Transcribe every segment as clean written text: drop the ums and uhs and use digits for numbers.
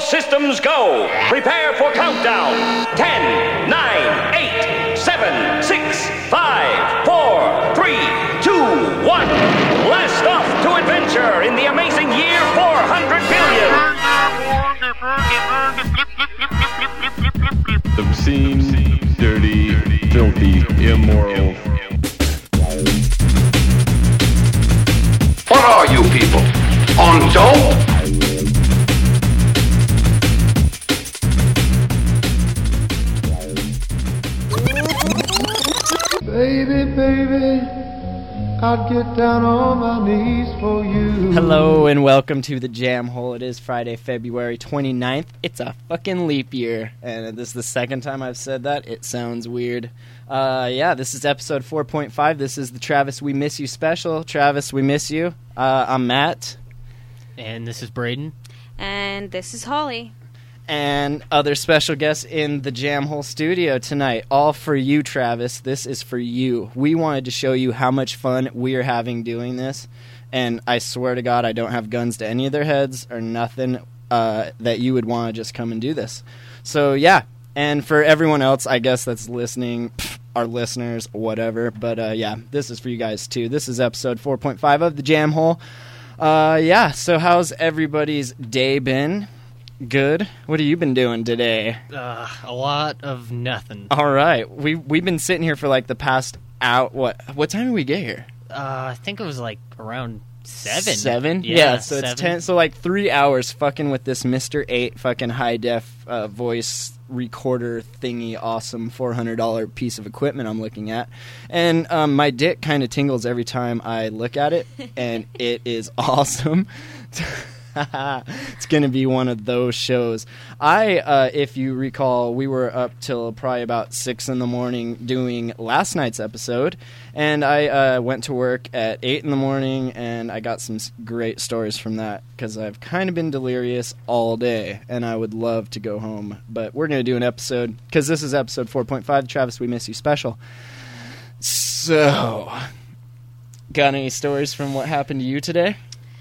systems go. Prepare for countdown. 10, 9, 8, 7, 6, 5, 4, 3, 2, 1. Blast off to adventure in the amazing year 400 billion. Obscene, dirty, filthy, immoral. What are you people? On dope? Baby, baby, I'd get down on my knees for you. Hello and welcome to the Jam Hole. It is Friday, February 29th. It's a fucking leap year. And this is the second time I've said that. It sounds weird. This is episode 4.5. This is the Travis We Miss You special. Travis, we miss you. I'm Matt. And this is Braden. And this is Holly. And other special guests in the Jam Hole studio tonight. All for you, Travis. This is for you. We wanted to show you how much fun we are having doing this. And I swear to God, I don't have guns to any of their heads or nothing that you would want to just come and do this. So, yeah. And for everyone else, I guess that's listening, our listeners, whatever. But, this is for you guys, too. This is episode 4.5 of the Jam Hole. So how's everybody's day been? Good. What have you been doing today? A lot of nothing. All right. We've been sitting here for like the past hour. What time did we get here? I think it was like around 7. 7? Yeah, so 7. It's 10. So like 3 hours fucking with this Mr. 8 fucking high-def voice recorder thingy, awesome $400 piece of equipment I'm looking at. And my dick kind of tingles every time I look at it, and it is awesome. It's going to be one of those shows. If you recall, we were up till probably about 6 in the morning doing last night's episode, and I went to work at 8 in the morning, and I got some great stories from that, because I've kind of been delirious all day, and I would love to go home. But we're going to do an episode, because this is episode 4.5, Travis We Miss You special. So, got any stories from what happened to you today?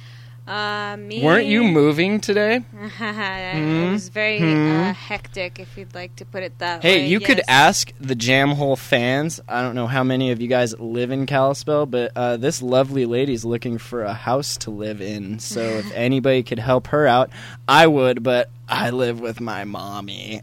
Me. Weren't you moving today? It was very hectic, if you'd like to put it that way. Hey, you could ask the Jam Hole fans. I don't know how many of you guys live in Kalispell, but this lovely lady's looking for a house to live in. So if anybody could help her out, I would, but I live with my mommy.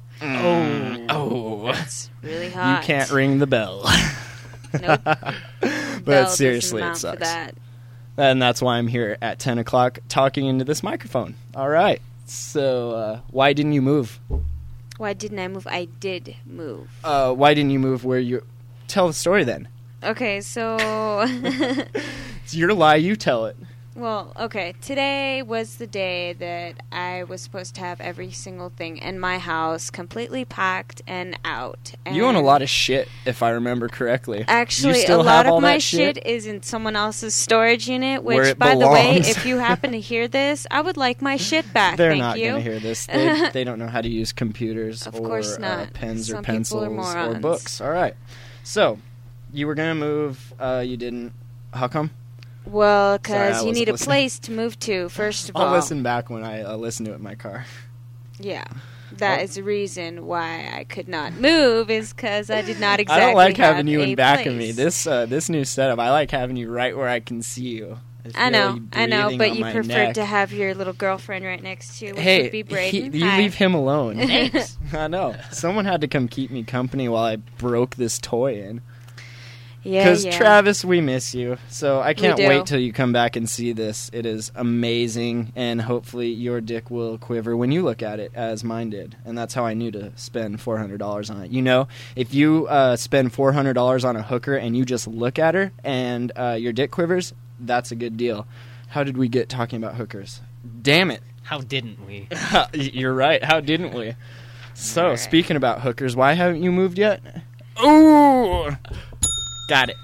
Oh. It's really hot. You can't ring the bell. Nope. But seriously, it for sucks. that. And that's why I'm here at 10 o'clock talking into this microphone. All right. So, why didn't you move? Why didn't I move? I did move. Why didn't you move where you... Tell the story then. Okay, so... It's your lie, you tell it. Well, okay, today was the day that I was supposed to have every single thing in my house completely packed and out. And you own a lot of shit, if I remember correctly. Actually, a lot of my shit is in someone else's storage unit, which, by the way, if you happen to hear this, I would like my shit back. They're Thank not you. going to hear this. They don't know how to use computers of course not. Pens Some or pencils people are morons. or books. All right. So, you were going to move. You didn't. How come? Well, because you need a place to move to, first of all. I'll listen back when I listen to it in my car. Yeah. That is the reason why I could not move, is because I did not exactly I don't like having you in back of me. This new setup, I like having you right where I can see you. I know, but you preferred to have your little girlfriend right next to you, which would be Braden. You leave him alone. Thanks. I know. Someone had to come keep me company while I broke this toy in. Yeah, because Travis, we miss you. So I can't We do. wait till you come back and see this. It is amazing, and hopefully your dick will quiver when you look at it, as mine did. And that's how I knew to spend $400 on it. You know, if you spend $400 on a hooker and you just look at her and your dick quivers, that's a good deal. How did we get talking about hookers? Damn it. How didn't we? You're right. How didn't we? So, right. Speaking about hookers, why haven't you moved yet? Ooh! Got it.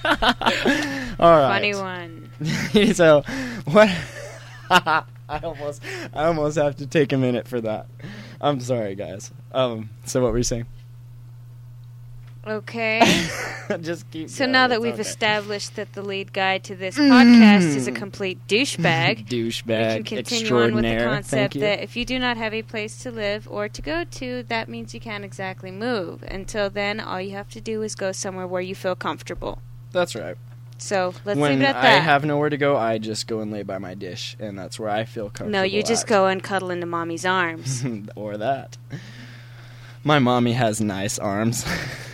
All right. Funny one. So, what? I almost have to take a minute for that. I'm sorry, guys. So what were you saying? Okay. Just keep. So going, now that it's we've okay. established that the lead guy to this podcast is a complete douchebag, douchebag, we can continue on with the extraordinaire. concept Thank you. that if you do not have a place to live or to go to, that means you can't exactly move. Until then, all you have to do is go somewhere where you feel comfortable. That's right. So let's When leave it at I that. have nowhere to go, I just go and lay by my dish, and that's where I feel comfortable. No, you just at. go and cuddle into mommy's arms. Or that. My mommy has nice arms.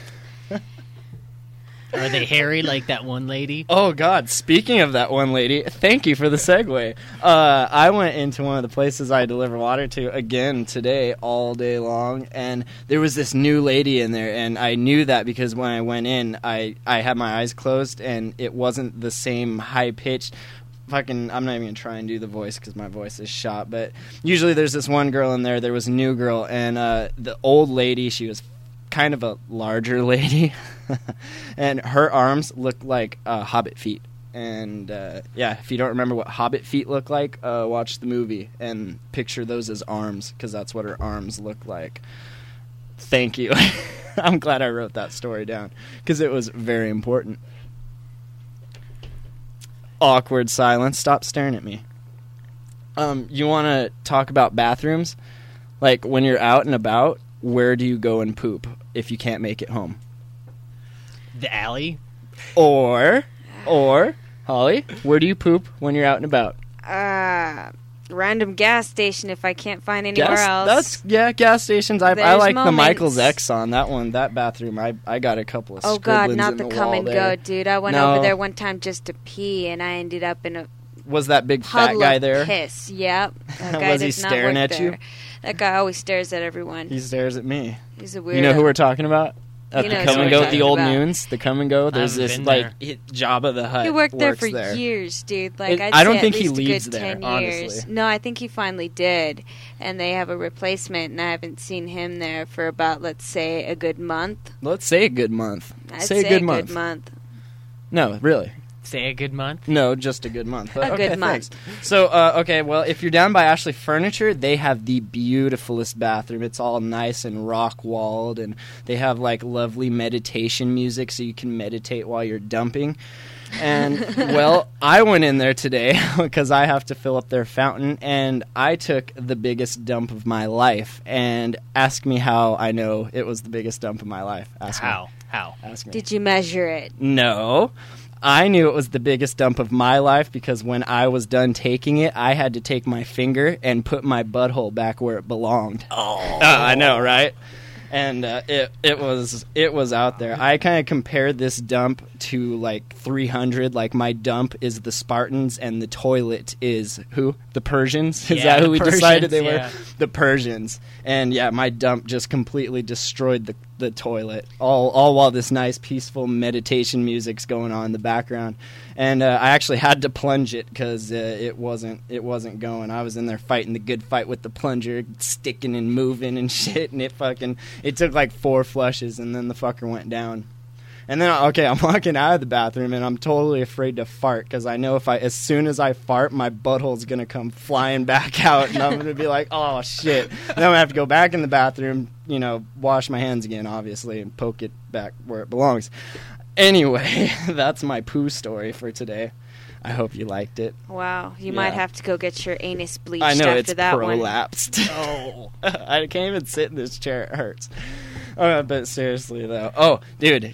Are they hairy like that one lady? Oh, God. Speaking of that one lady, thank you for the segue. I went into one of the places I deliver water to again today all day long, and there was this new lady in there, and I knew that because when I went in, I had my eyes closed, and it wasn't the same high-pitched fucking, I'm not even going to try and do the voice because my voice is shot, but usually there's this one girl in there was a new girl, and the old lady, she was kind of a larger lady, and her arms looked like hobbit feet. And yeah, if you don't remember what hobbit feet look like, watch the movie and picture those as arms, because that's what her arms look like. Thank you. I'm glad I wrote that story down because it was very important. Awkward silence. Stop staring at me. You want to talk about bathrooms? Like, when you're out and about, where do you go and poop if you can't make it home? The alley? Or, Holly, where do you poop when you're out and about? Random gas station if I can't find anywhere else. Gas stations. I There's like the moments. Michael's Exxon. That bathroom. I got a couple of Oh God, scribblings not in the the come wall and there. go, dude. I went No. over there one time just to pee, and I ended up in a Was that big fat puddle guy of there? piss. Yep. That guy Was he does not staring work at you? there. That guy always stares at everyone. He stares at me. He's a weirdo. You know who we're talking about? At He the knows come who and we're go, the talking old about. Noons, the come and go. There's I this haven't like been Jabba the Hutt. He worked there for there. years, dude. Like I I'd don't say think at he least a leaves good there, 10 years. honestly. No, I think he finally did, and they have a replacement, and I haven't seen him there for about, let's say, a good month. Let's say a good month. I'd say a good month. No, really. Say a good month? No, just a good month. But, A okay, good month. thanks. So, okay, well, if you're down by Ashley Furniture, they have the beautifulest bathroom. It's all nice and rock-walled, and they have, like, lovely meditation music so you can meditate while you're dumping. And, well, I went in there today because I have to fill up their fountain, and I took the biggest dump of my life. And ask me how I know it was the biggest dump of my life. Ask me. How? Ask me. Did you measure it? No. I knew it was the biggest dump of my life because when I was done taking it, I had to take my finger and put my butthole back where it belonged. Oh, I know, right? And it was out there. I kind of compared this dump to like 300. Like my dump is the Spartans and the toilet is who? The Persians? Is Yeah, that who the we Persians, decided they yeah. were? The Persians. And yeah, my dump just completely destroyed the toilet. All while this nice peaceful meditation music's going on in the background. And I actually had to plunge it because it wasn't going. I was in there fighting the good fight with the plunger, sticking and moving and shit, and it took like 4 flushes, and then the fucker went down. And then, okay, I'm walking out of the bathroom, and I'm totally afraid to fart because I know as soon as I fart, my butthole's going to come flying back out, and I'm going to be like, oh, shit. Then I'm going to have to go back in the bathroom, wash my hands again, obviously, and poke it back where it belongs. Anyway, that's my poo story for today. I hope you liked it. Wow, you Yeah. might have to go get your anus bleached I know, after it's that one. prolapsed. Oh. I can't even sit in this chair. It hurts. But seriously, though. Oh, dude.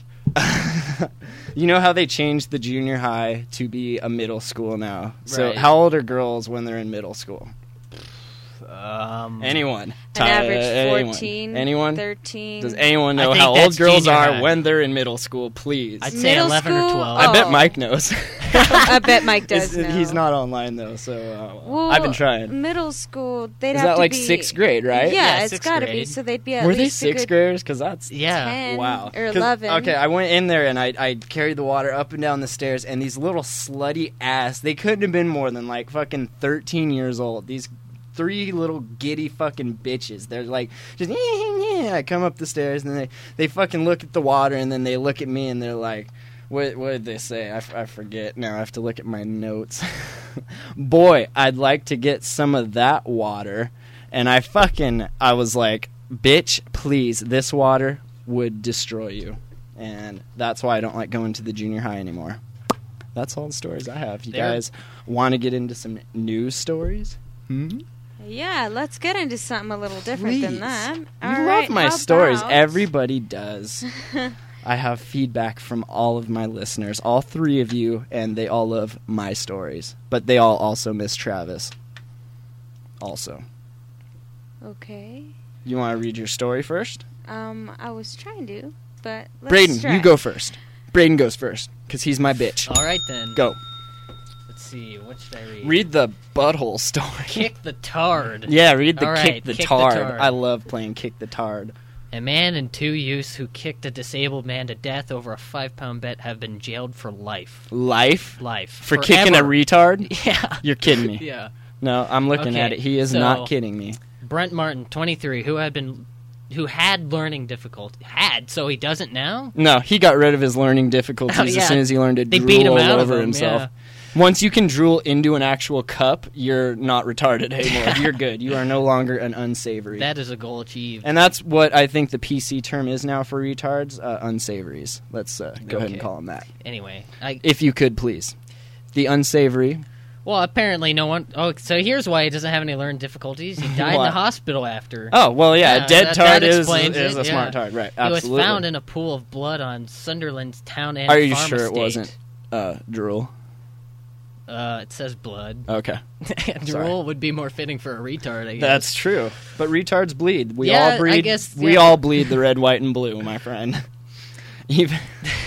You know how they changed the junior high to be a middle school now? So Right. how old are girls when they're in middle school? Anyone? An average Anyone? 14, Anyone? 13. Does anyone I know think how old that's girls junior are high. when they're in middle school? Please. I'd say Middle 11 or school? 12. I bet Oh. Mike knows. I bet Mike does know. He's not online, though, so Well, I've been trying. Middle school, they'd Is have that to like be 6th grade, right? Yeah, Yeah, it's 6th got to be. grade. So they'd be at Were they least a 6th good graders? Because that's... Yeah. 10 Wow. or 'Cause- 11. Okay, I went in there and I carried the water up and down the stairs, and these little slutty ass, they couldn't have been more than like fucking 13 years old. These 3 little giddy fucking bitches. They're like, just, yeah. I come up the stairs, and then they fucking look at the water, and then they look at me, and they're like, what did they say? I forget now. I have to look at my notes. Boy, I'd like to get some of that water. And I was like, bitch, please, this water would destroy you. and that's why I don't like going to the junior high anymore. That's all the stories I have. You There- guys want to get into some news stories? Yeah, let's get into something a little different than Please. that. You All love right, my how stories. about- Everybody does. I have feedback from all of my listeners, all 3 of you, and they all love my stories. But they all also miss Travis. Also. Okay. You want to read your story first? I was trying to, but let's Braden, try. you go first. Braden goes first, because he's my bitch. All right, then. Go. Let's see. What should I read? Read the butthole story. Kick the Tard. Yeah, read the All kick right, the Kick the tard. Tard. I love playing kick the tard. A man and 2 youths who kicked a disabled man to death over a 5-pound bet have been jailed for life. Life? Life. For kicking a Forever. retard? Yeah. You're kidding me. Yeah. No, I'm looking Okay, at it. He is so- not kidding me. Brent Martin, 23, who had learning difficulty. So he doesn't now? No, he got rid of his learning difficulties Oh, yeah. as soon as he learned to They drool beat him all out of over him, himself. yeah. Once you can drool into an actual cup, you're not retarded anymore. You're good. You are no longer an unsavory. That is a goal achieved. And that's what I think the PC term is now for retards, unsavories. Let's go ahead and Okay. call them that. Anyway, If you could, please. The unsavory. well, apparently no one... Oh, so here's why he doesn't have any learning difficulties. He died in What? the hospital after. Oh, well, yeah, Yeah, a dead that tard is explains a it, smart yeah. tard, right. He Absolutely. was found in a pool of blood on Sunderland's town and Are you farm sure estate. it wasn't drool? It says blood. Okay. Drool would be more fitting for a retard, I guess. That's true. But retards bleed. We Yeah, all bleed. I guess, We yeah. all bleed the red, white, and blue, my friend. Even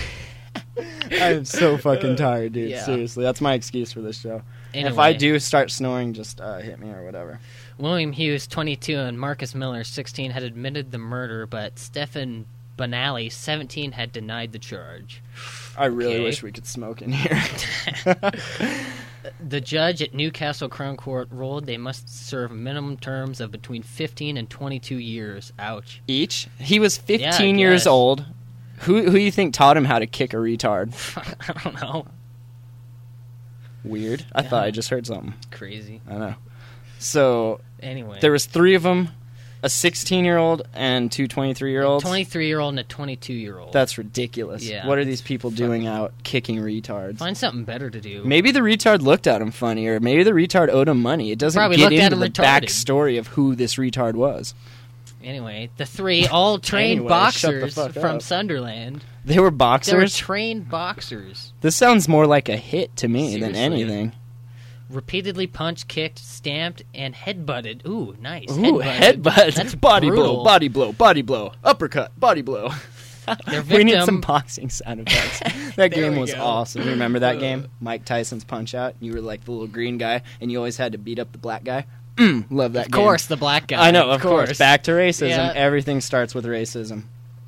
I'm so fucking tired, dude. Yeah. Seriously, that's my excuse for this show. Anyway, If I do start snoring, just hit me or whatever. William Hughes, 22, and Marcus Miller, 16, had admitted the murder, but Stefan Bonelli, 17, had denied the charge. I really Okay. wish we could smoke in here. The judge at Newcastle Crown Court ruled they must serve minimum terms of between 15 and 22 years. Ouch. Each. He was Yeah, 15 I years guess. old. Who do you think taught him how to kick a retard? I don't know. Weird. I thought I just heard something. Crazy. I know. So Anyway. there was 3 of them, a 16-year-old and 2 23-year-olds. 23-year-old and a 22-year-old. That's ridiculous. Yeah, What are it's these people doing out kicking retards? Find something better to do. Maybe the retard looked at him funny, or maybe the retard owed him money. It doesn't Probably get looked at into the him retarded. backstory of who this retard was. Anyway, the 3 all trained Anyway, shut the boxers fuck from up. Sunderland. They were They were boxers? trained boxers. This sounds more like a hit to me than Seriously. anything. Repeatedly punched, kicked, stamped, and headbutted. Ooh, nice. Ooh, headbutt. That's body brutal. blow, body blow, body blow. Uppercut, body blow. Their We need victim- some boxing sound effects. That There game we was go. awesome. You remember that game? Mike Tyson's Punch Out. You were like the little green guy, and you always had to beat up the black guy. Love that Of game. course, the black guy. I know, of course. Back to racism. Yeah. Everything starts with racism.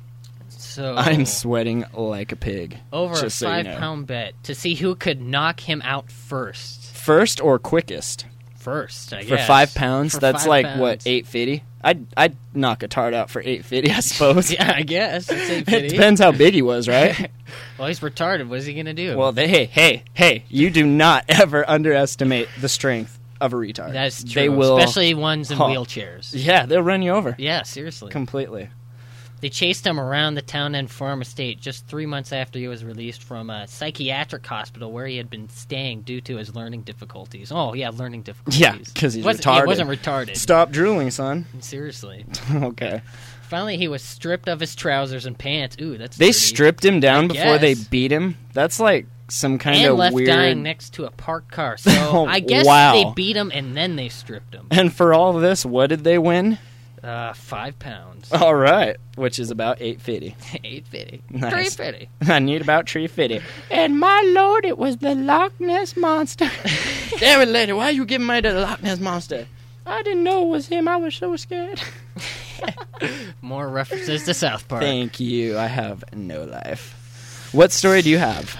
So I'm sweating like a pig. over just a so you know. 5-pound bet to see who could knock him out first. First or quickest? First, I For guess. 5 pounds? For That's 5 like, pounds. what, $8.50? I'd knock a tart out for $8.50, I suppose. Yeah, I guess. It's It 850. depends how big he was, right? Well, he's retarded. What is he gonna do? Well, hey, you do not ever underestimate the strength of a retard. that's true. They will, especially ones in Huh. wheelchairs. yeah, they'll run you over. Yeah, seriously. Completely. They chased him around the town and farm estate just 3 months after he was released from a psychiatric hospital where he had been staying due to his learning difficulties. Oh, yeah, learning difficulties. Yeah, 'cause he's retarded. He wasn't retarded. Stop drooling, son. Seriously. Okay. Finally, he was stripped of his trousers and pants. Ooh, that's They dirty. stripped him down I before they guess. beat him? That's like some kind and of left weird... dying next to a parked car. So Oh, I guess wow. they beat him and then they stripped him. And for all of this, what did they win? 5 pounds. All right, which is about $8.50. 850. Nice. 350. I need about $3.50. And my lord, it was the Loch Ness Monster. Damn it, lady, why you giving me the Loch Ness Monster? I didn't know it was him. I was so scared. More references to South Park. Thank you. I have no life. What story do you have?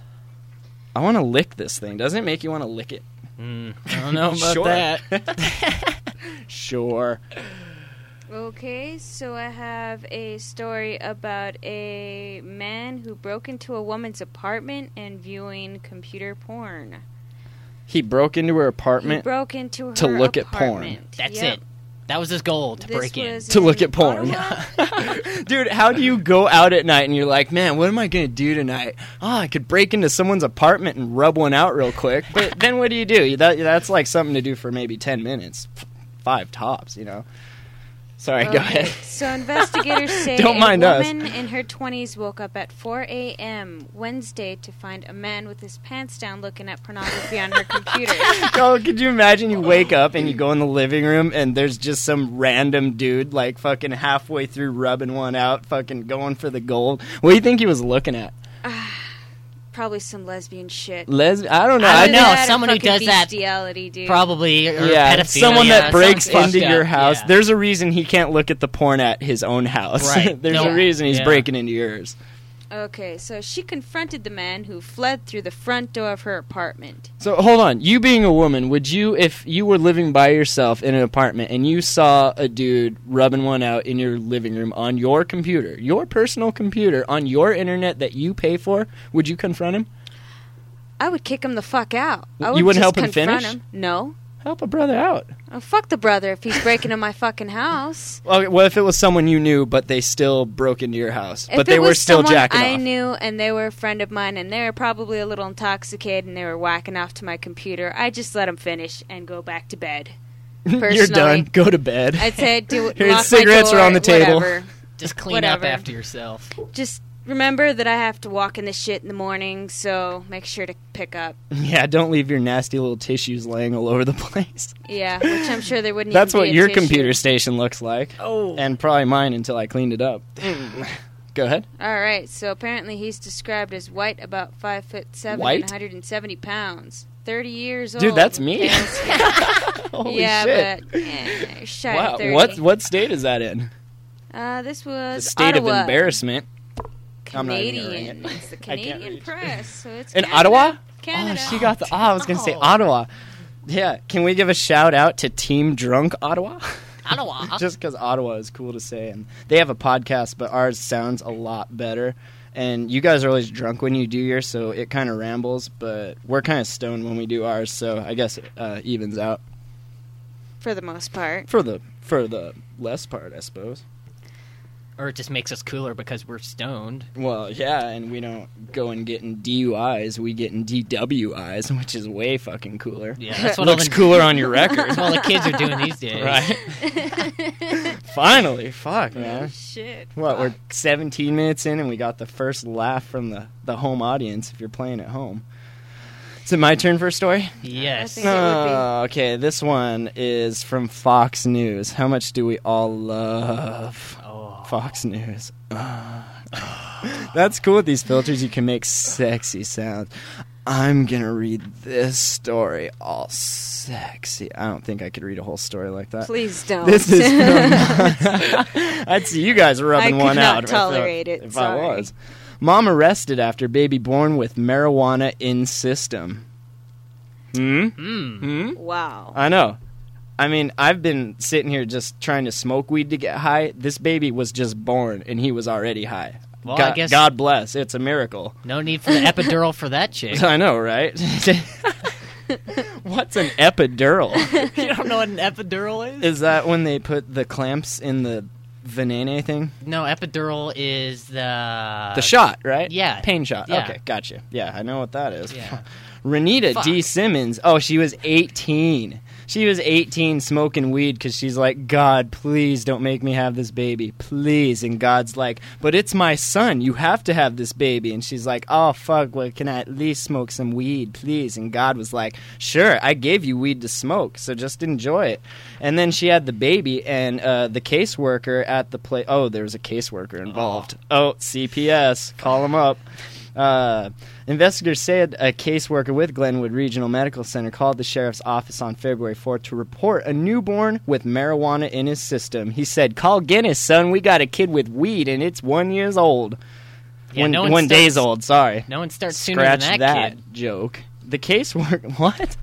I want to lick this thing. Doesn't it make you want to lick it? I don't know about Sure. that. Sure. Okay, so I have a story about a man who broke into a woman's apartment and viewing computer porn. He broke into her He apartment. broke into her to look at porn. apartment. That's Yep. it. That was his goal, to This break in. was To look in at porn. Ottawa? Dude, how do you go out at night and you're like, man, what am I going to do tonight? Oh, I could break into someone's apartment and rub one out real quick. But then what do? That's like something to do for maybe 10 minutes. 5 tops, you know. Sorry, go ahead. So investigators say Don't mind a us. woman in her 20s woke up at 4 a.m. Wednesday to find a man with his pants down looking at pornography on her computer. Oh, could you imagine you wake up and you go in the living room and there's just some random dude like fucking halfway through rubbing one out, fucking going for the gold? What do you think he was looking at? Probably some lesbian shit. I don't know. I Either know, that or someone who fucking does that bestiality, dude. Probably, or Yeah, pedophilia. someone that breaks something into fucked your up, house. yeah. There's a reason he can't look at the porn at his own house. Right. There's No. a reason he's Yeah. breaking into yours. Okay, so she confronted the man who fled through the front door of her apartment. So hold on. You being a woman, would you, if you were living by yourself in an apartment and you saw a dude rubbing one out in your living room on your computer, your personal computer, on your internet that you pay for, would you confront him? I would kick him the fuck out. I You would wouldn't just help him confront finish? him. No. Help a brother out. Oh, fuck the brother if he's breaking into my fucking house. Well, what if it was someone you knew, but they still broke into your house, If but they it were was still someone jacking I off? knew and they were a friend of mine and they were probably a little intoxicated and they were whacking off to my computer, I'd just let them finish and go back to bed. Personally, You're done. Go to bed. I'd say, do Here's lock cigarettes my are door, on the table. whatever. Just clean Whatever. up after yourself. Just remember that I have to walk in this shit in the morning, so make sure to pick up. Yeah, don't leave your nasty little tissues laying all over the place. Yeah, which I'm sure there wouldn't That's even what be a your tissue. computer station looks like. Oh. And probably mine until I cleaned it up. Go ahead. All right, so apparently he's described as white, about 5'7" White? and 170 pounds. 30 years old. Dude, that's with me. pale skin. Holy yeah, shit. but shy Wow, of 30. what state is that in? This was The state Ottawa. of embarrassment. I'm not even gonna Canadian. ring it. It's the I can't Canadian reach. press. So it's In Canada. Ottawa? Canada. Oh, she got the... Oh, I was going to say Oh. Ottawa. Yeah, can we give a shout out to Team Drunk Ottawa? Ottawa. Just because Ottawa is cool to say. And they have a podcast, but ours sounds a lot better. And you guys are always drunk when you do yours, so it kind of rambles. But we're kind of stoned when we do ours, so I guess it evens out. For the most part. For the less part, I suppose. Or it just makes us cooler because we're stoned. Well, yeah, and we don't go and get in DUIs. We get in DWIs, which is way fucking cooler. Yeah, that's what all Looks the, cooler on your that's record. what all the kids are doing these days. Right? Finally. Fuck, man. Shit. What, we're 17 minutes in and we got the first laugh from the home audience if you're playing at home. Is it my turn for a story? Yes. I think it would be. Oh, okay, this one is from Fox News. How much do we all love Fox News? That's cool with these filters. You can make sexy sounds. I'm going to read this story all sexy. I don't think I could read a whole story like that. Please don't. This is from... I'd see you guys rubbing I could one not out. tolerate it, If sorry. I was. Mom arrested after baby born with marijuana in system. Wow. I know. I mean, I've been sitting here just trying to smoke weed to get high. This baby was just born, and he was already high. Well, God, I guess- God bless. It's a miracle. No need for the epidural for that chick. I know, right? What's an epidural? You don't know what an epidural is? Is that when they put the clamps in the venene thing? No, epidural is The shot, right? yeah. Pain shot. Yeah. Okay, gotcha. Yeah, I know what that is. Yeah. Renita Fuck. D. Simmons. Oh, she was 18. She was 18 smoking weed because she's like, God, please don't make me have this baby. Please. And God's like, but it's my son. You have to have this baby. And she's like, oh, fuck. Well, can I at least smoke some weed, please? And God was like, sure, I gave you weed to smoke, so just enjoy it. And then she had the baby, and the caseworker at the place. Oh, there was a caseworker involved. Oh, CPS. Call him up. Investigators said a caseworker with Glenwood Regional Medical Center called the sheriff's office on February 4th to report a newborn with marijuana in his system. He said, call Guinness, son. We got a kid with weed, and it's 1 year old. Yeah, no one one starts- days old, sorry. No one starts sooner Scratch than that kid. joke. The caseworker... What?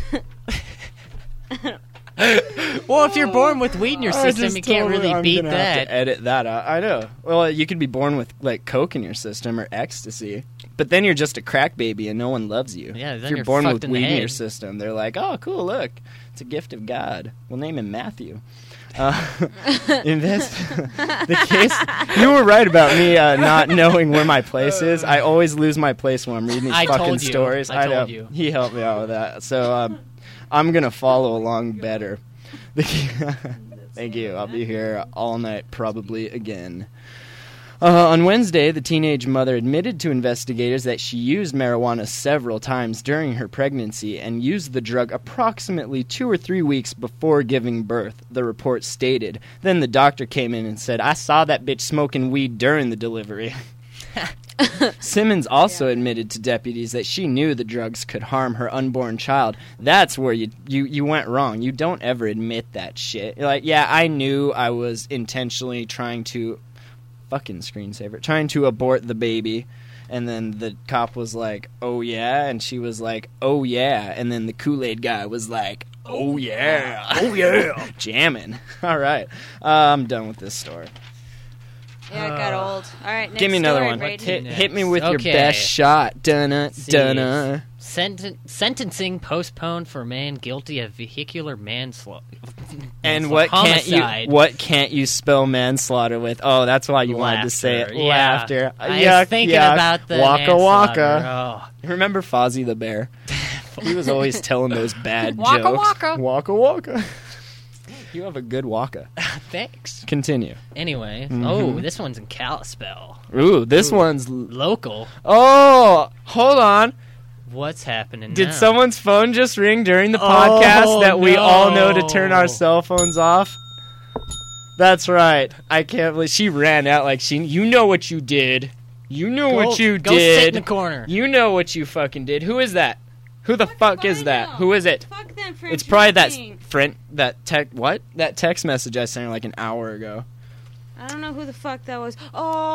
Well, if you're born with weed in your I system, just you can't totally- really I'm beat gonna have that. to edit that out. I know. Well, you could be born with like coke in your system or ecstasy, but then you're just a crack baby and no one loves you. Yeah, then if you're you're born fucked with in the weed in your head. system, they're like, "Oh, cool! Look, it's a gift of God. We'll name him Matthew." The case. You were right about me not knowing where my place is. I always lose my place when I'm reading these fucking stories. I told you. He helped me out with that. So I'm gonna follow along better. Thank you. I'll be here all night, probably again. On Wednesday, the teenage mother admitted to investigators that she used marijuana several times during her pregnancy and used the drug approximately 2 or 3 weeks before giving birth, the report stated. Then the doctor came in and said, "I saw that bitch smoking weed during the delivery." Simmons also admitted to deputies that she knew the drugs could harm her unborn child. That's where you went wrong. You don't ever admit that shit. You're like, yeah, I knew I was intentionally trying to... fucking screensaver, trying to abort the baby, and then the cop was like, "Oh yeah," and she was like, "Oh yeah," and then the Kool-Aid guy was like, "Oh yeah, oh yeah," jamming. All right, I'm done with this story. Yeah, it got old. All right, next Give me another story, one. Brady. Hit me with your Okay. best shot. Dunna, dunna. Sentencing postponed for man guilty of vehicular manslaughter. And Homicide. what can't you spell manslaughter with? Oh, that's why you wanted to say it. Yeah. Laughter. I Yuck, was thinking yuck. about the Waka manslaughter. waka. Remember Fozzie the Bear? He was always telling those bad Waka jokes. waka. Waka waka. You have a good waka. Thanks. Continue. Anyway, this one's in Kalispell. Ooh, this one's... Local. Oh, hold on. What's happening Did now? someone's phone just ring during the podcast that we all know to turn our cell phones off? That's right. I can't believe she ran out like she... You know what you did. You know what you Go did. sit in the corner. You know what you fucking did. Who is that? Who the fuck is that? Who is it? Fuck them for It's probably interrupting. that text message I sent her like an hour ago. I don't know who the fuck that was.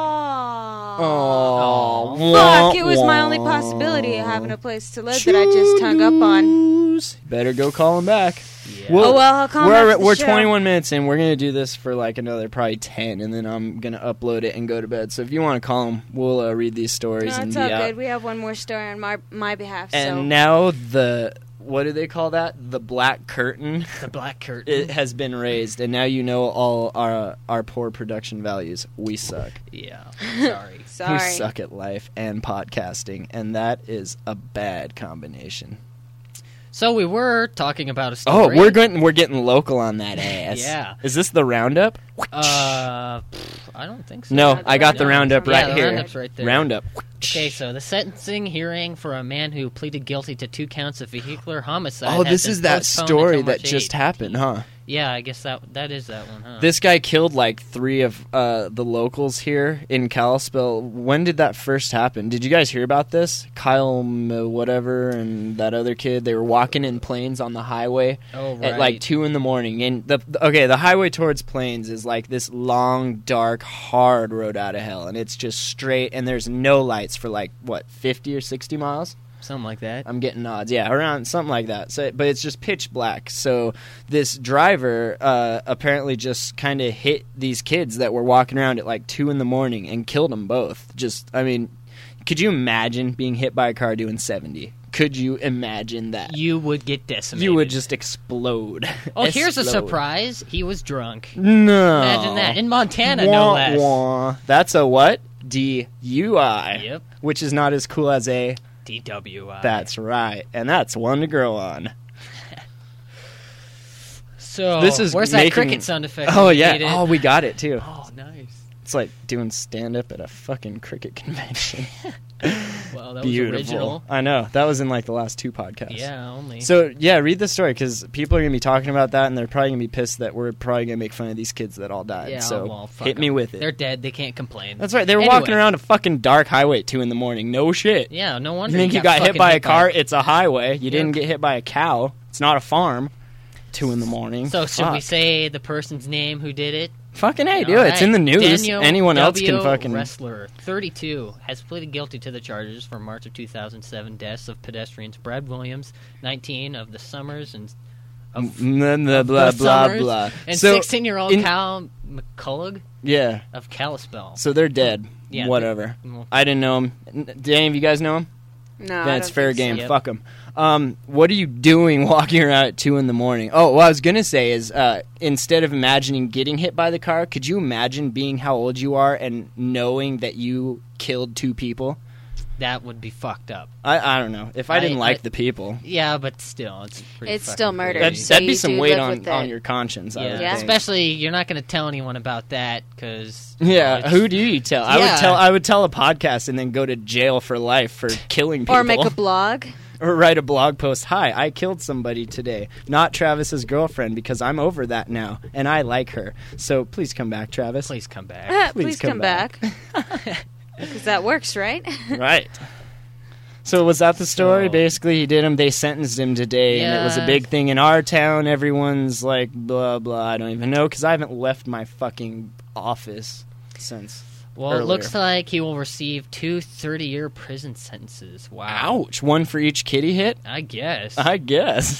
Oh, Fuck, it was my only possibility of having a place to live that I just hung up on. Better go call him back. Yeah. Oh, well, I'll call him after the we're show. 21 minutes in. We're going to do this for like another probably 10, and then I'm going to upload it and go to bed. So if you want to call him, we'll read these stories No, and it's be all out. good. We have one more story on my behalf. And so now what do they call that? The black curtain. The black curtain. It has been raised, and now you know all our poor production values. We suck. Yeah. Sorry. sorry. We suck at life and podcasting, and that is a bad combination. So we were talking about a Oh, story. we're getting local on that ass. Yeah. Is this the roundup? I don't think so. No, the I got the roundup. roundup Yeah, right the here. roundup's right there. Roundup. Okay, so the sentencing hearing for a man who pleaded guilty to 2 counts of vehicular homicide. Oh, has this been is that postponed story until that March just 8th. happened, huh? Yeah, I guess that is that one, huh? This guy killed like 3 of the locals here in Kalispell. When did that first happen? Did you guys hear about this? Kyle whatever and that other kid, they were walking in Plains on the highway Oh, at like 2 in the morning. And the highway towards Plains is like this long, dark, hard road out of hell. And it's just straight, and there's no lights for like, 50 or 60 miles? Something like that. I'm getting nods. Yeah, around something like that. So, but it's just pitch black. So this driver apparently just kind of hit these kids that were walking around at like 2 in the morning and killed them both. Could you imagine being hit by a car doing 70? Could you imagine that? You would get decimated. You would just explode. Oh, here's a Explode. surprise. He was drunk. No. Imagine that. In Montana, Wah, no less. wah. That's a what? DUI. Yep. Which is not as cool as a... DWI. That's right. And that's one to grow on. So, This is where's making- that cricket sound effect? Oh, You yeah. needed? Oh, we got it, too. Oh, nice. It's like doing stand-up at a fucking cricket convention. Well, that Beautiful. was original. I know. That was in like the last 2 podcasts. Yeah, only. So, yeah, read the story, because people are going to be talking about that, and they're probably going to be pissed that we're probably going to make fun of these kids that all died. Yeah, so, well, fuck hit me 'em. with it. They're dead. They can't complain. That's right. They were Anyway. walking around a fucking dark highway at 2 in the morning. No shit. Yeah, no You wonder. think you got hit fucking by a car? It's a highway. You didn't Yep. get hit by a cow. It's not a farm. 2 in the morning. So should we Fuck. say the person's name who did it? Fucking hey, do All it. It's in the news. Daniel Anyone else W. can fucking... Wrestler, 32, has pleaded guilty to the charges for March of 2007 deaths of pedestrians Brad Williams, 19, of the Summers and Blah, blah, Summers, blah. and So, 16-year-old in- Kyle McCullough Yeah. of Kalispell. So they're dead. Yeah, Whatever. well- I didn't know him. Did any of you guys know him? No, Then it's fair game. Yep. Fuck him. What are you doing walking around at 2 a.m? Oh, what I was going to say is, instead of imagining getting hit by the car, could you imagine being how old you are and knowing that you killed 2 people? That would be fucked up. I don't know. If I didn't like the people. Yeah, but still, it's pretty It's fucking still murder. crazy. So That'd be you some do weight live with on it. your conscience. I would Yeah, think. especially you're not going to tell anyone about that because Yeah, who do you tell? Yeah. I would tell a podcast and then go to jail for life for killing people. Or make a blog. Or write a blog post. Hi, I killed somebody today. Not Travis's girlfriend because I'm over that now and I like her. So please come back, Travis. please come back. Please come back. Because that works, right? Right. So was that the story? So- Basically, he did him. They sentenced him today, and it was a Yeah. big thing in our town. Everyone's like, blah, blah. I don't even know because I haven't left my fucking office since. Well, earlier. it looks like he will receive 2 30-year prison sentences. Wow. Ouch. One for each kid he hit? I guess. I guess.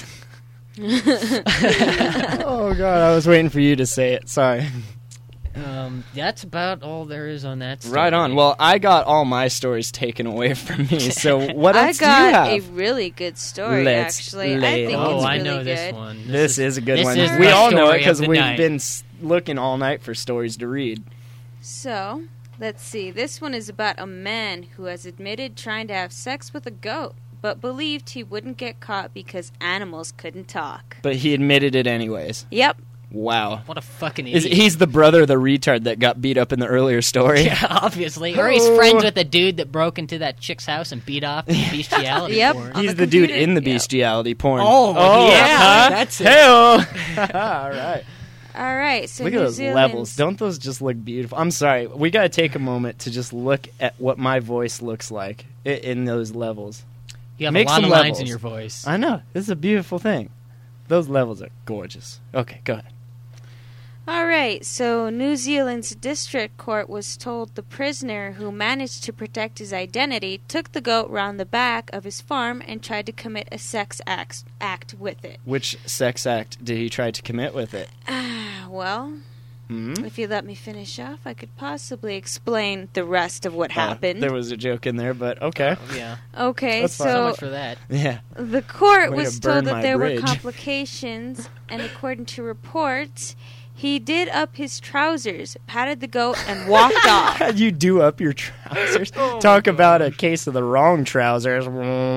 Oh, God. I was waiting for you to say it. Sorry. That's about all there is on that story. Right on. Well, I got all my stories taken away from me. So what I else do you got a have? really good story, Let's actually. I lay it think on. it's Oh, I really know good. this one. This is a good this one. is We the all know it story because of the we've night. been looking all night for stories to read. So, let's see. This one is about a man who has admitted trying to have sex with a goat, but believed he wouldn't get caught because animals couldn't talk. But he admitted it anyways. Yep. Wow. What a fucking idiot. He's the brother of the retard that got beat up in the earlier story. Yeah, obviously. Or he's friends with the dude that broke into that chick's house and beat off the bestiality Yep. porn. On He's the the dude computer. in the Yep. bestiality porn. Oh, yeah, huh? that's it. Hey-o. All right. All right. So Look at New those Zealand's- levels. Don't those just look beautiful? I'm sorry. We got to take a moment to just look at what my voice looks like in those levels. You have Make a lot some of lines levels. in your voice. I know. This is a beautiful thing. Those levels are gorgeous. Okay, go ahead. All right, so New Zealand's district court was told the prisoner who managed to protect his identity took the goat round the back of his farm and tried to commit a sex act with it. Which sex act did he try to commit with it? Well, if you let me finish off, I could possibly explain the rest of what happened. There was a joke in there, but okay. Yeah. Okay, That's fine. So so much for that. Yeah. the court Way was to burn told my that there bridge. were complications, and according to reports, he did up his trousers, patted the goat, and walked off. You do up your trousers. Talk about a case of the wrong trousers.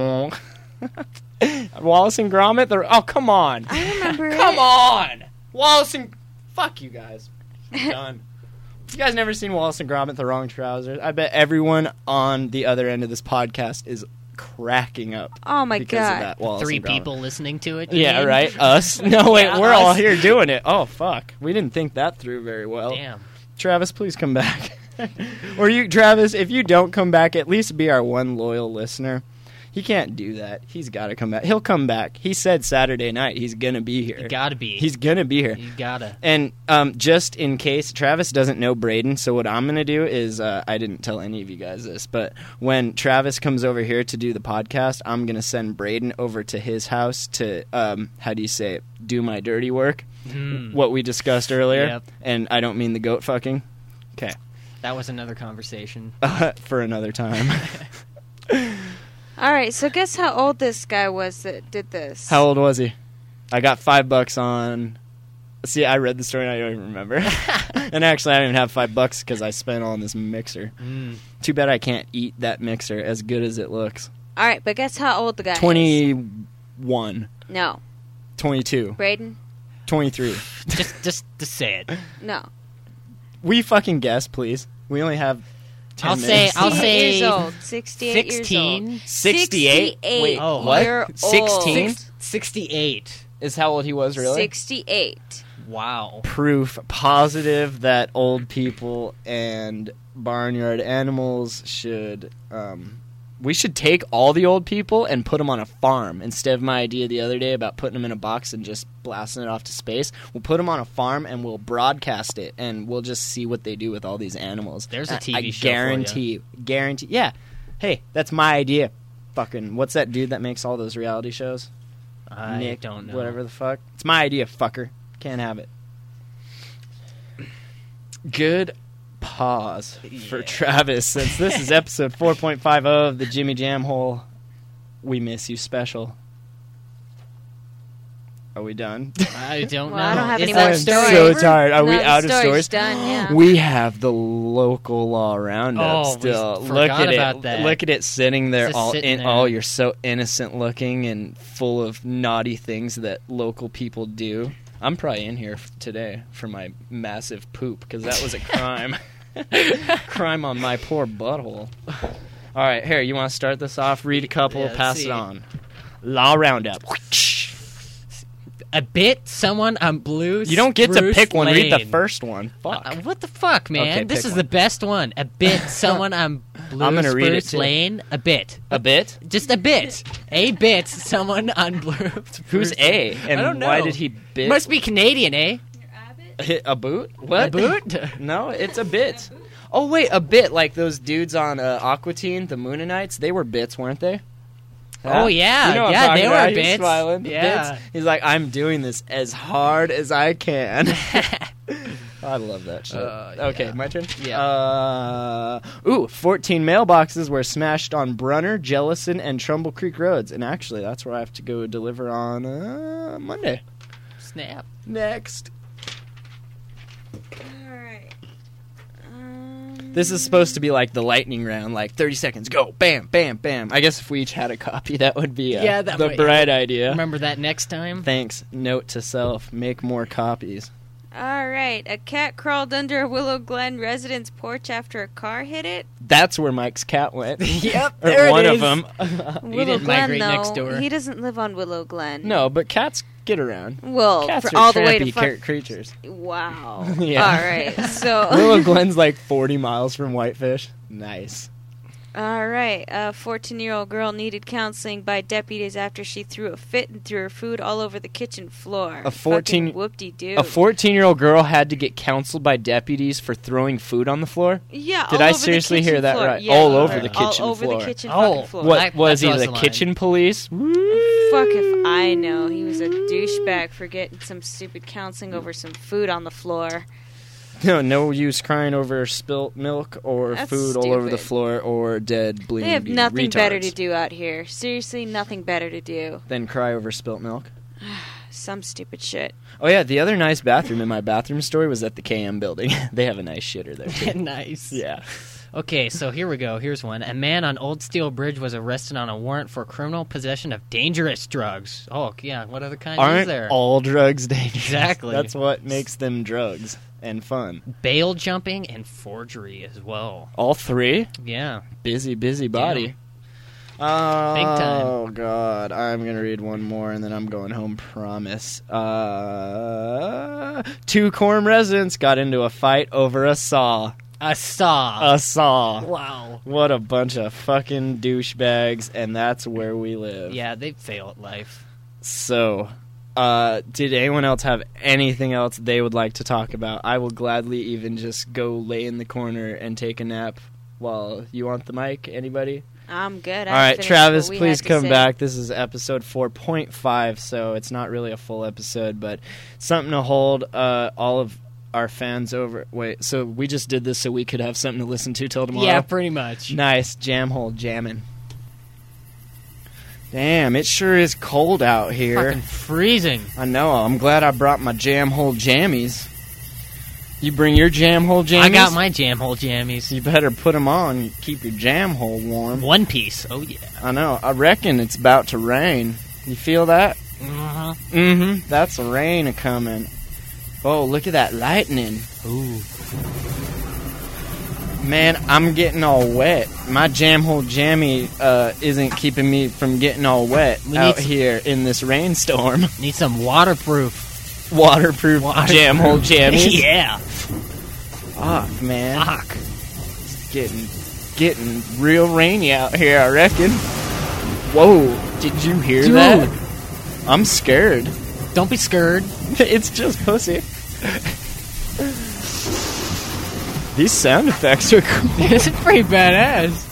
Wallace and Gromit? Oh, come on. I remember Come it. on. Wallace and... Fuck you guys. I'm done. You guys never seen Wallace and Gromit, the wrong trousers? I bet everyone on the other end of this podcast is cracking up. Oh my because God. of that Wallace 3 and Gromit. people listening to it. you Yeah, mean? right? Us? No, wait, Yeah, we're all us. here doing it. Oh, fuck. We didn't think that through very well. Damn. Travis, please come back. Or you, Travis, if you don't come back, at least be our one loyal listener. He can't do that. He's got to come back. He'll come back. He said Saturday night he's going to be here. You gotta be. He's going to be here. You gotta. And just in case, Travis doesn't know Braden, so what I'm going to do is, I didn't tell any of you guys this, but when Travis comes over here to do the podcast, I'm going to send Braden over to his house to, how do you say it, do my dirty work, what we discussed earlier, Yep. and I don't mean the goat fucking. Okay. That was another conversation. For another time. All right, so guess how old this guy was that did this? How old was he? I got $5 on... See, I read the story and I don't even remember. And actually, I don't even have $5 because I spent all on this mixer. Too bad I can't eat that mixer as good as it looks. All right, but guess how old the guy is? 21. No. 22. Braden? 23. just say it. No. We fucking guess, please. We only have 10 I'll minutes. I'll 68 say years old. 68 years 16. old. 68? Wait, Oh, what? Year 16? old. 68. Is how old he was, really? 68. Wow. Proof positive that old people and barnyard animals should we should take all the old people and put them on a farm instead of my idea the other day about putting them in a box and just blasting it off to space. We'll put them on a farm and we'll broadcast it and we'll just see what they do with all these animals. There's a TV I show for ya. guarantee. Yeah. Hey, that's my idea. Fucking what's that dude that makes all those reality shows? I Nick, don't know. whatever the fuck. It's my idea, fucker. Can't have it. Good pause for Travis, since this is episode 4.50 of the Jimmy Jam Hole We Miss You special. Are we done? I don't know. Well, I don't have Is any that more I'm stories. so tired. Are we No, the out of story's stories? done, yeah. We have the local law roundup Oh, we still. forgot Look at about it. that. Look at it sitting there, Just all sitting in. there. Oh, you're so innocent looking and full of naughty things that local people do. I'm probably in here today for my massive poop because that was a crime. Crime on my poor butthole. All right, here, you want to start this off? Read a couple, Yeah, let's pass see. it on. Law roundup. A bit someone on Blue. You don't get to Spruce pick one. Read the Lane. first one. Fuck. What the fuck, man? Okay, this pick is one. the best one. A bit someone on Blue I'm gonna read it, Spruce too. Lane. A bit. A bit? Just a bit. A bit someone on Blue Spruce Who's A? Lane. And I don't know. why did he bit? Must be Canadian, eh? Hit a boot? What? A boot? No, it's a bit. Oh, wait, a bit. Like those dudes on Aqua Teen, the Moonanites, they were bits, weren't they? Oh, yeah. You know what I'm Yeah, talking they were about. He's bits. smiling. Yeah. Bits. He's like, I'm doing this as hard as I can. I love that shit. Okay, yeah. my turn? Yeah. 14 mailboxes were smashed on Brunner, Jellison, and Trumbull Creek roads. And actually, that's where I have to go deliver on Monday. Snap. Next. Alright. This is supposed to be like the lightning round, like 30 seconds, go, bam, bam, bam. I guess if we each had a copy, that would be Yeah, that the might- bright idea. Remember that next time? Thanks. Note to self, make more copies. Alright. A cat crawled under a Willow Glen residence porch after a car hit it. That's where Mike's cat went. Yep, Or there it one of is. them. Willow didn't Glen, migrate though, next door. he doesn't live on Willow Glen. No, but cats get around. Well, Cats for are all the way to trampy creatures. Wow. Yeah. Alright, so... Willow Glen's like 40 miles from Whitefish. Nice. Alright, a 14-year-old girl needed counseling by deputies after she threw a fit and threw her food all over the kitchen floor. A 14 whoop-de-doo. A 14-year-old girl had to get counseled by deputies for throwing food on the floor? Yeah, Did all I over the seriously kitchen hear that floor. right? Yeah, All over the all kitchen over floor. the kitchen Oh, fucking floor. What That was he, draws the the line. kitchen police? Fuck if I know. He was a douchebag for getting some stupid counseling over some food on the floor. No use crying over spilt milk or That's food all over the stupid. floor or dead bleeding. They have nothing retards. better to do out here. Seriously, nothing better to do. Than cry over spilt milk. Some stupid shit. Oh yeah, the other nice bathroom in my bathroom story was at the KM building. They have a nice shitter there too. Nice. Yeah. Okay, so here we go. Here's one. A man on Old Steel Bridge was arrested on a warrant for criminal possession of dangerous drugs. Oh, yeah. What other kinds is Aren't there? all drugs dangerous? Exactly. That's what makes them drugs and fun. Bail jumping and forgery as well. All three? Yeah. Busy body. Big time. Oh God, I'm gonna read one more and then I'm going home. Promise. 2 Quorum residents got into a fight over a saw. A saw. A saw. Wow. What a bunch of fucking douchebags, and that's where we live. Yeah, they fail at life. So, did anyone else have anything else they would like to talk about? I will gladly even just go lay in the corner and take a nap while you want the mic. Anybody? I'm good. All right, finished Travis, what we please had to come say. back. This is episode 4.5, so it's not really a full episode, but something to hold all of our fans over. Wait, so we just did this so we could have something to listen to till tomorrow? Yeah, pretty much. Nice. Jam hole jamming. Damn, it sure is cold out here. Fucking freezing. I know. I'm glad I brought my jam hole jammies. You bring your jam hole jammies? I got my jam hole jammies. You better put them on. Keep your jam hole warm. One piece. Oh, yeah. I know. I reckon it's about to rain. You feel that? Uh-huh. Mm-hmm. That's the rain a-coming. Oh, look at that lightning. Ooh. Man, I'm getting all wet. My jam hole jammy isn't keeping me from getting all wet We out need here in this rainstorm. Need some waterproof. Waterproof jam hole jammies. Yeah. Fuck, man. Fuck. It's getting real rainy out here, I reckon. Whoa, did you hear Dude. that? I'm scared. Don't be scared. It's just pussy. These sound effects are cool. This is pretty badass.